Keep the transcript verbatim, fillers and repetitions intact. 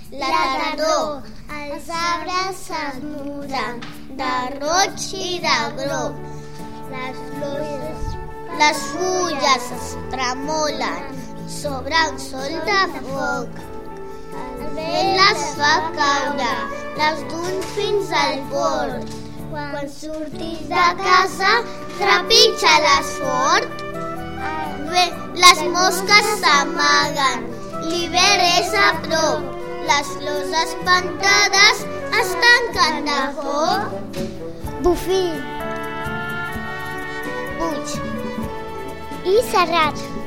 la tardor, els arbres es muden de roig i de groc. Les flors, les fulles es tremolen sobre un sol de foc. El vent les fa caure, les duu fins al port. Quan surtis de casa, trepitja-les fort. Bé, les mosques s'amaguen, l'hivern és a prop. Les flors espantades es tanquen de foc. Bofill, Puig i Serrat.